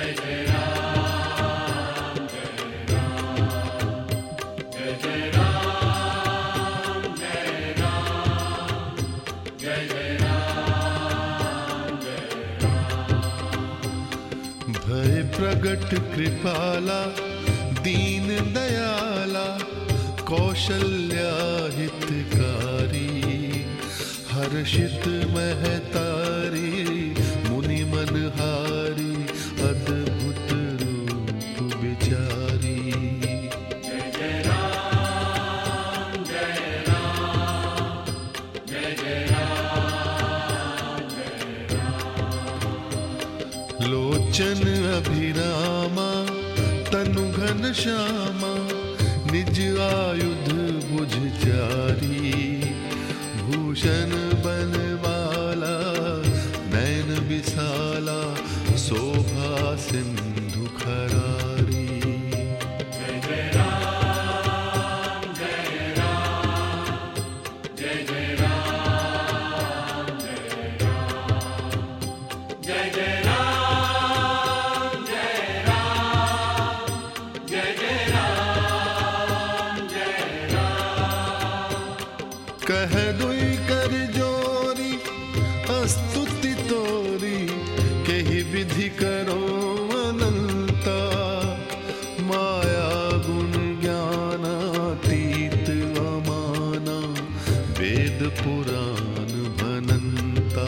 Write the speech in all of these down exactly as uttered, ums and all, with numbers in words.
भय प्रगट कृपाला दीन दयाला कौशल्या हितकारी हर्षित महतारी मुनि मनहारी अद्भुत रूप विचारी। जय जय राम जय राम जय जय राम जय राम। लोचन अभिरामा तनु घन श्यामा निज आयुध बुझ चारी भूषण बनवाला नैन विशाला शोभा सिंधु खरारी। जय जय राम जय राम जय जय राम जय राम जय जय राम जय राम जय जय राम जय राम। कह दुई कर जोरी स्तुति तोरी केहि विधि करो अनंता माया गुण ज्ञानातीत अमाना वेद पुराण भनंता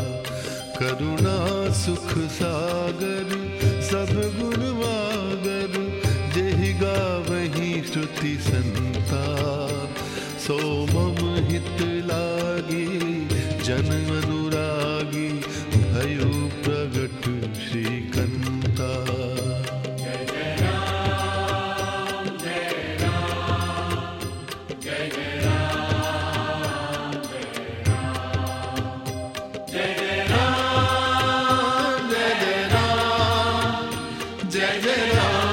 करुणा सुख सागर सब गुण वागर जेहि गावहि श्रुति संता सो मम हित लागी जन अनुरागी भयो प्रगट श्रीकंता। जय जय राम जय राम जय जय राम जय राम जय जय राम जय जय राम जय जय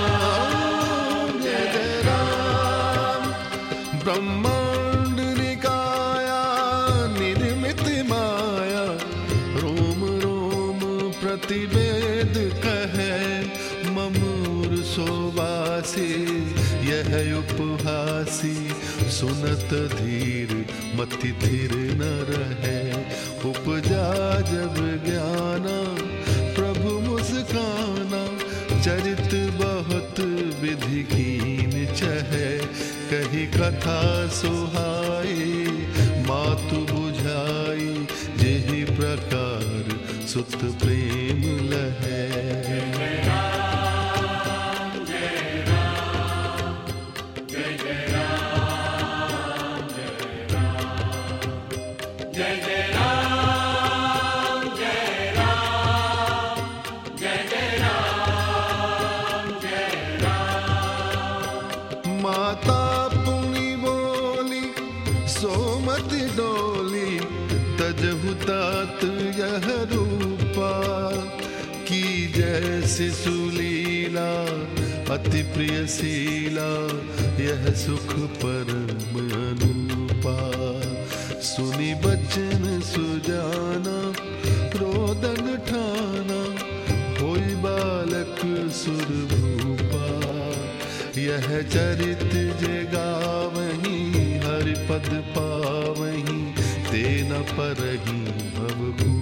राम जय जय राम। ब्रह्मांड निकाया निर्मित माया रोम रोम प्रतिवेद कहे ममूर सोवासी यह उपहासी सुनत धीर मति थिर न रहे उपजा जब ज्ञाना प्रभु मुस्काना चरित बहुत विधि कीन चहे कही कथा सुहाई मातु बुझाई जेहि प्रकार सुत प्रेम लहे। जय राम जय राम जय जय राम जय राम जय जय राम जय राम जय जय राम जय राम। माता पुनि बोली सोमति डोली तजहु तात यह रूपा की जैसी सुलीला अति प्रिय शीला यह सुख परम अनुपा सुनी बचन सुजाना रोदन ठाना होई बालक सुर भूपा यह चरित जे गावहीं हरि पद पावहीं ते न परहीं भव